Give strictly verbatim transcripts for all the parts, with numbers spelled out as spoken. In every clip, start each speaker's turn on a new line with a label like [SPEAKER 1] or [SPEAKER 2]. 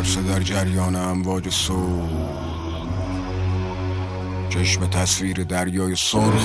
[SPEAKER 1] ترس در جریان امواج صبح، چشم تصویر دریای سرخ.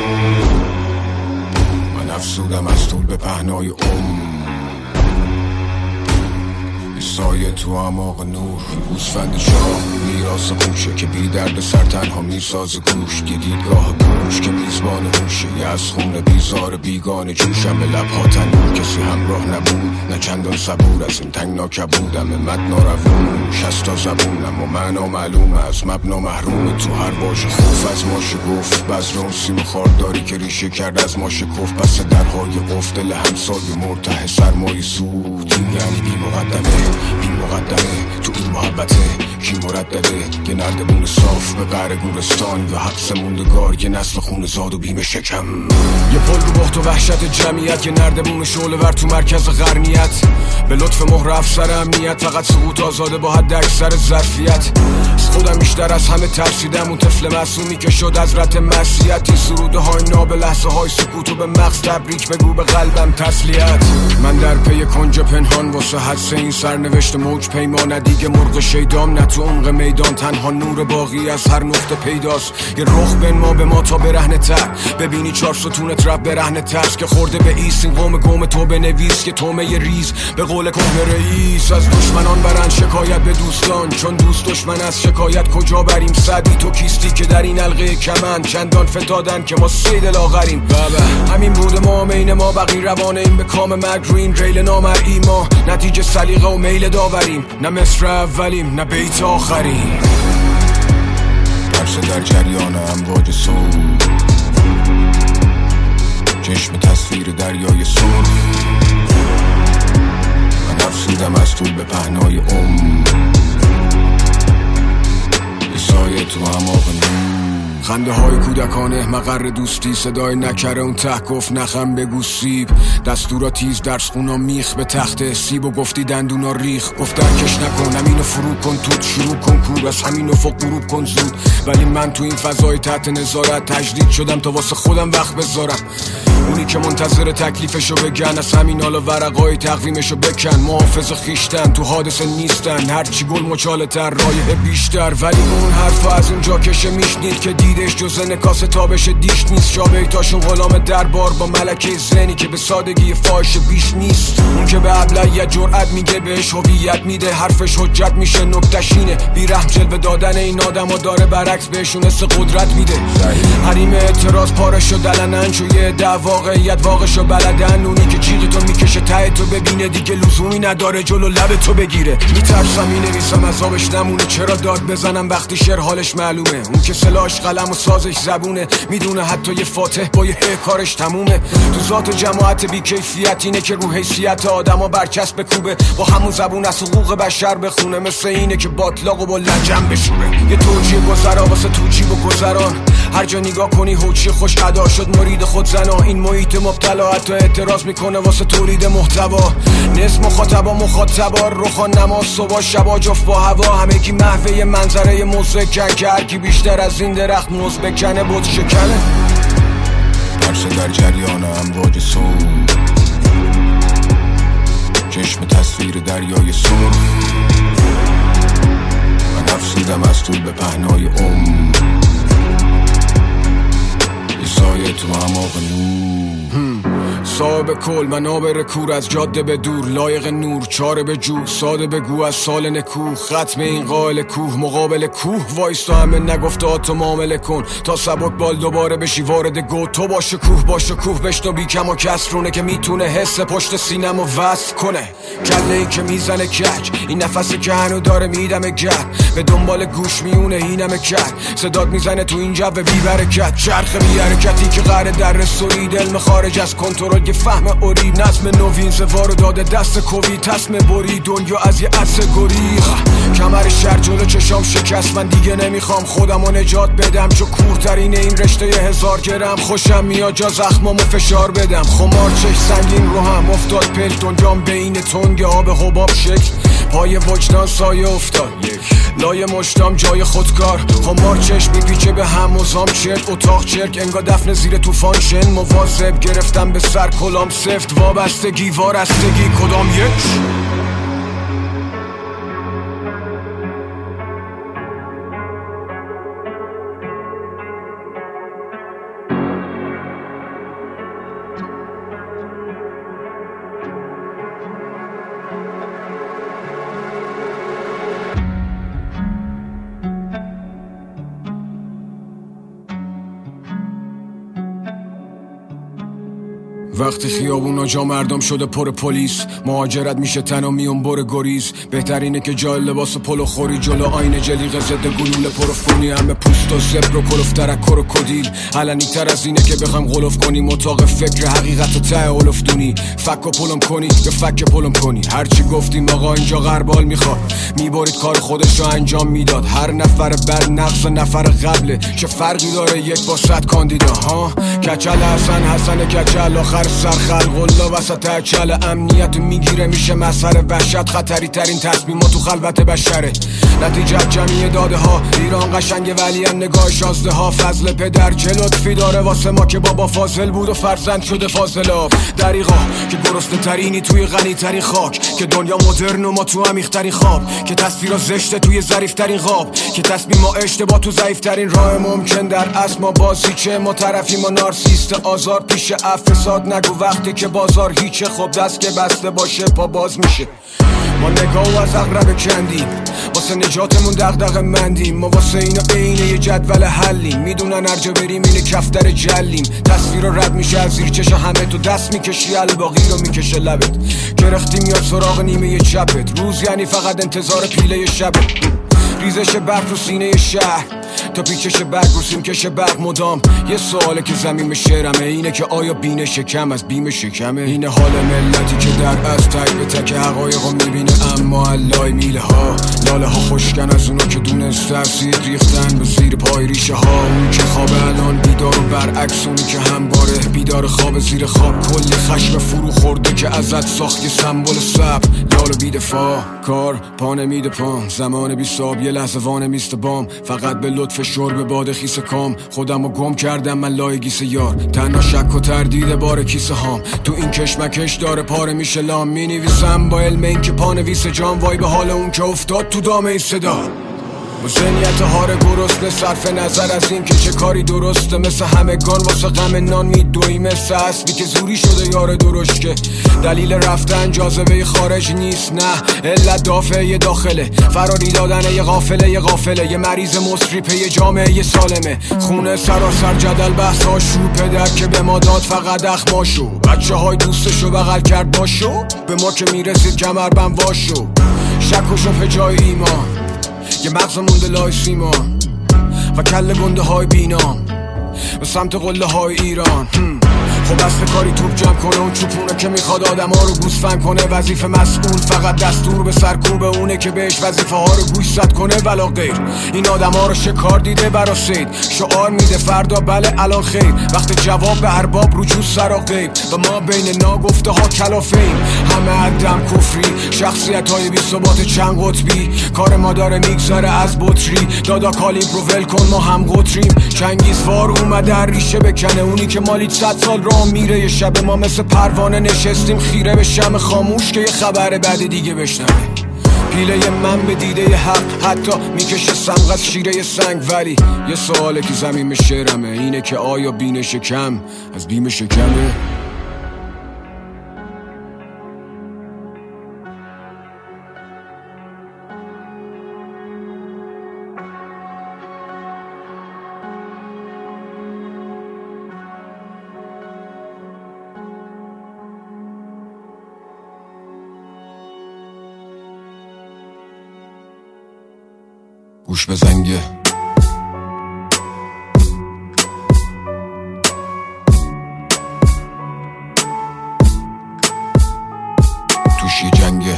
[SPEAKER 1] من افسودم از طول به پهنای عمر، سایه تو اعماق نور. گوسفند شاه میراث خوشه که بی درد سر تنها میساز گوش. دیدگاه گوش که میزبان هوشه، یه از خون بیزار بیگانه جوشم. به لبها تنور کسی همراه نبود، نه چندان صبور از این تنگنا کبودم. مد ناروون شستا زبونم و معنا معلومه از مبنا محرومه. تو هر واژه خوف از ما شگفت، بذر و سیم خارداری که ریشه کرد از ما شکفت. پس درهای قفل دل همسایه مرتاح سرمایه سود. این یعنی بی مقدمه بی مقدمه تو این محبته کی مردده. یه نردبون صاف به قعر گورستان یا حبس موندگار، یه نسل خون زاد و بیم شکم. یه پل رو بخت و وحشت جمعیت، یه نردبون شعله ور تو مرکز غرنیت. به لطف مهر افسر امنیت، فقط سقوط آزاده با حد اکثر ظرفیت. از خودم بیشتر از همه ترسیدم، اون طفل معصومی که شد از رت معصیت. این سروده های ناب لحظه های سکوت و به مغز تبریک بگو به قلبم تسلیت. من در پی کنج پنهان واسه حدس این سرنوشت موج پیمان. دیگه مرغ شیدام نه تو عمق میدان، تنها نور باقی از هر نقطه پیداست. یه رخ بین ما به ما تا برهنه تر، ببینی چار ستونت رب برهنه ترس. که خورده به ایست این قوم گم تو بنویس که تومه ریز به قول کهنه رئیس. از دشمنان برند شکایت به دوستان، چون دوست دشمن از شکایت کجا بریم. سعدی تو کیستی که در این حلقه کمند چندان فتادن که ما سید لاغریم. بابا همین بود ما مین ما بقی روانه این به کام مرگ رو این ریل نامرئی. ما نتیجه سلیقه و میل داوریم، نه مصر اولیم نه بیت آخریم. ترس در جریان امواج صبح، چشم تصویر دریای سرخ. من افسودم از طول به پهنای عمر، یه سایه تو اعماق نور. خنده های کودکانه مقر دوستی، صدای نکره اون ته گفت نخم بگو سیب. دستورا تیز درس خونا میخ به تخت سیب و گفتی دندونا ریخ. گفت درکش نکن همینو فرو کن توت شروع کن کور، از همینو فوق غروب کن زود. ولی من تو این فضای تحت نظارت تجدید شدم تا واسه خودم وقت بذارم. اونی که منتظر تکلیفشو بگن، از همین حالا ورقای تقویمشو بکن. محافظ خیشتن تو حادثه نیستن، هرچی گل مچاله تر رایه بیشتر. ولی اون حرفا از اونجا کشه میشنید که دیدش جز نکاس تابش دیش نیست. شابیتاشون غلام دربار با ملکه زنی که به سادگی فاحش بیش نیست. اون که به ابلهیت جرأت میگه بهش هویت میده، حرفش حجت میشه نکتشینه. بی رحم جلوه دادن این آدما داره برعکس بهشون حس قدرت میده. حریم اعتراض پارشو دلنن چو یه دعوا واقعیت واقعشو بلدن. اونی که جیغ تو میکشه ته تو ببینه دیگه لزومی نداره جلو لب تو بگیره. میترسم مینویسم عذابش نمونه، چرا داد بزنم وقتی شعر حالش معلومه. اون که سلاحش قلم و سازش زبونه، میدونه حتی یه فاتح با یه هی کارش تمومه. تو ذات جماعت بی کیفیت اینه که رو حیثیت آدما برچسب کوبه. با همون زبون از حقوق بشر بخونه، مثل اینه که باطلاق و با لجن بشوره. یه توجیه گذرا واسه توجیب و گذران، هر جا نگاه کنی حوچی خوش ادا شد مرید خود زنا. این محیط مبتلا حتی اعتراض میکنه واسه تولید محتوا. نصف مخاطبا مخاطبا روخان نماز صبح شبا جفت با هوا. همه کی محوه منظره مزکن که هر کی بیشتر از این درخت موز بکنه بود شکنه. ترس در جریان امواج صبح، چشم تصویر دریای سرخ. من افسودم از طول به پهنای عمر، یه سایه تو اعماق نور. صاحب کل منابر کور از جاده به دور، لایق نور چاره به جو ساده بگو از سال نکوه. ختم این قائل کوه مقابل کوه وایستا، همه نگفته تو معامله کن تا سبک بال دوباره بشی وارد گو. تو باشه کوه باشه کوه بشنو بی کم و کسرونه که میتونه حس پشت سینم و وصل کنه. کله ای که میزنه کج، این نفسی که هنو داره میدمه گرد. به دنبال گوش میونه اینمه کرد، صدات میزنه تو این جو بی برکت. چرخ بی حرکتی که قراره در رسوید، علم خارج از کنترل یه فهم اوریب. نظم نوین زوارو داده دست کوی، تصم بری دنیا از یه عصر گریخ. کمر شهر جلو چشام شکست، من دیگه نمیخوام خودمو نجات بدم. چو کورترین این رشته یه هزار گرم، خوشم میاد جا زخمامو فشار بدم. خمار چش سنگین رو هم افتاد پل، دنیام بین تنگ آب حباب شکل. پای وجدان سایه افتاد، لای مشتام جای خودکار. خمار چشم میپیچه به هم مزام چرک، اتاق چرک انگا دفن زیر توفان شن. مواظب گرفتم به سر کلام سفت، وابستگی وارستگی کدام یک. وقتی خیابونا جا مردم شده پر پلیس، مهاجرت میشه تنها میون بر گریز. بهترینه که جای لباس پلو خوری جلو آینه جلیقه ضد گلوله پروف کنی. همه پوست و زبر و کلوف ترکر و کدیل. علنی تر از اینه که بخوام غلوف کنی اتاق فکر حقیقت و ته اولفتونی. فک و پلم کنی یا فک پلم کنی. هرچی گفتیم آقا اینجا غربال میخواد، میبارید کار خودش رو انجام میداد. هر نفر بعد نقص نفر قبله، چه فرقی داره یک با صد کاندیدا ها. کچل حسن حسن کچل آخر سر خلق الله وسط اچل. امنیت میگیره میشه مسخره وحشت. خطری ترین تصمیم تو خلوت بشره. نتیجه جمعی داده ها. ایران قشنگ ولی هم نگاه شازده ها. فضل پدر چه لطفی داره واسه ما که بابا فاضل بود و فرزند شده فاضلاب. دریغا که گرسنه ترینی توی غنی ترین خاک، که دنیا مدرن و ما تو عمیق ترین خواب، که تصویرا زشته توی ظریف ترین خواب، که تصمیم ما اشتباه تو ضعیف ترین راه ممکن. در اصل ما بازی چه ما طرفیم و نارسیست آزار پیش افساد. نگو وقتی که بازار هیچه، خب دست که بسته باشه پا باز میشه. ما نگاه و از اقرب کندیم، واسه نجاتمون دغدغه مندیم. ما واسه اینا عینه یه جدول حلیم، میدونن هرجا بریم اینه کفتر جلیم. تصویر رد میشه از زیر چشم همه، تو دست میکشی الباقی رو میکشه لبت. گرفتیم یا سراغ نیمه چپت، روز یعنی فقط انتظار پیله شبت. ریزش برق رو سینه شهر تا پیچش برق رو سیمکش برق مدام. یه سواله که زمین شعرمه، اینه که آیا بین شکم از بیم شکمه؟ اینه حال ملتی که در از تک به تک حقایق رو میبینه، اما علای میله ها لاله ها خوشکن از اونو که دونست ترسید ریختن به زیر پای ریشه ها. اون که خواب الان بیدار و برعکس اونی که همباره بیدار خواب زیر خواب. کلی خشم فرو خورده که ازت ساخت یه سمبل صبر. لال و بیدفاع کار پا نمیده پام، زمان بی صاب یه لحظه وانه میست بام. فقط به لطف شرب باد خیس کام، خودم رو گم کردم من لای گیس یار. تنها شک و تردید بار کیسه هام، تو این کشمکش داره پاره میشه لام. می نویسم با علم این که پانویس جام، وای به حال اون که افتاد تو دام این صدا. با ذهنیت هار گرسنه صرف نظر از این که چه کاری درسته، مثل همگان واسه غم نان میدوی. مثل اصلی که زوری شده یار درشت، که دلیل رفتن جاذبه خارج نیست، نه علت دافعه داخله. فراری دادن یه غافله یه غافله، یه مریض مصری یه جامعه یه سالمه. خونه سراسر جدل بحث هاشو، پدر که به ما داد فقط اخماشو. بچه های دوستشو بغل کرد باشو، به ما که میرسید کمربند واشو. شک و شبه جای ایمان، یه مغز مونده لای سیما و کل گنده های بینام به سمت قله های ایران. خب اصل کاری توپ جمع کنه، اون چوپونه که میخواد آدم ها رو گوسفند کنه. وظیفه مسئول فقط دستور به سرکوب اونه که بهش وظیفه ها رو گوشزد کنه ولا غیر. این آدم ها رو شکار دیده برا سید، شعار میده فردا بله الان خیر. وقت جواب به ارباب رجوع سر و غیب، و ما بین ناگفته ها کلافیم. همه عدم کفری، شخصیت های بی ثبات چند قطبی. کار ما داره میگذاره از بطری، دادا کالیبر رو ول کن ما هم قطریم. چنگیزوار اومده ریشه بکنه، اونی که مالی صد سال راه میره. یه شب ما مثل پروانه نشستیم خیره به شم خاموش، که یه خبر بعد دیگه بشنوه. پیله من به دیده حق حتی میکشه سمغ از شیره سنگ. ولی یه سواله که زمین شعرمه، اینه که آیا بین شکم از بیم شکمه؟ گوش به زنگه توش یه جنگه،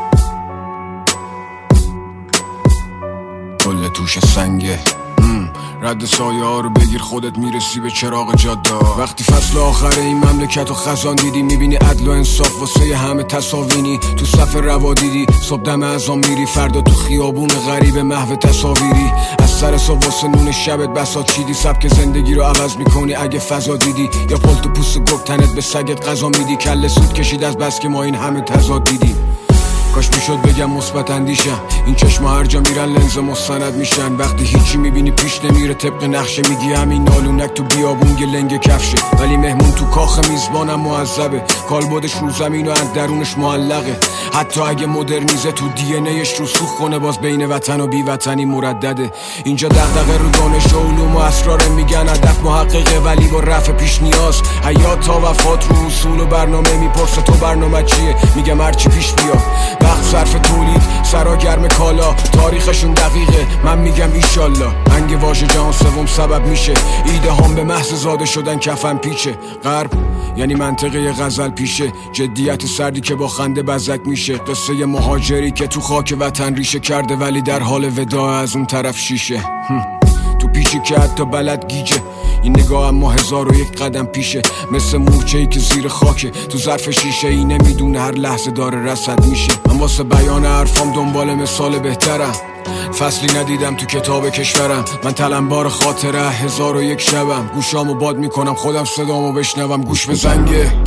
[SPEAKER 1] کل توش سنگه. رد سایه ها رو بگیر خودت میرسی به چراغ جاده. وقتی فصل آخر این مملکت و خزان دیدی، میبینی عدل و انصاف واسه همه تصاوینی. تو صف روا دیدی صبح دم ازام میری، فردا تو خیابون غریب محو تصاویری. از سر صبح واسه نون شبت بساط چیدی، سبک زندگی رو عوض میکنی اگه فضا دیدی. یا پلت و پوست گرگ تنت به سگت غذا میدی. کله سود کشید از بس که ما این همه تضاد دیدیم. کاش میشد بگم مثبت اندیشم. این چشما هر جا میرن لنز مستند میشن. وقتی هیچی میبینی پیش نمیره طبق نقشه، میگی همین نالونک تو بیابون یه لنگ کفشه. ولی مهمون تو کاخ میزبانم معذبه، کالبدش رو زمین و از درونش معلقه. حتی اگه مدرنیزه تو دی ان ایش رسوخ کنه، باز بین وطن و بی وطنی مردده. اینجا دغدغه رو دانش و علوم و اسرار، میگن هدف محققه ولی با رفع پیش نیاز. حیات تا وفات رو اصول و برنامه، میپرسه تو برنامه چیه؟ میگم هرچی پیش بیاد. وقت صرف تولید، سرا گرم کالا، تاریخشون دقیقه، من میگم ایشالله. انگ واژه جهان سوم سبب میشه ایده هم به محض زاده شدن کفن پیچه. غرب یعنی منطقه غزل پیشه، جدیت سردی که با خنده بزک میشه. قصه مهاجری که تو خاک وطن ریشه کرده ولی در حال وداع از اون طرف شیشه. تو پیچی که حتی بلد گیجه، این نگاه اما هزار و یک قدم پیشه. مثل مورچه‌ای که زیر خاکه تو ظرف شیشه ای، نمیدونه هر لحظه داره رصد میشه. من واسه بیان حرفام دنبال مثال بهترم، فصلی ندیدم تو کتاب کشورم. من تلمبار خاطره هزار و یک شبم، گوشامو باد میکنم خودم صدامو بشنوم. گوش به زنگه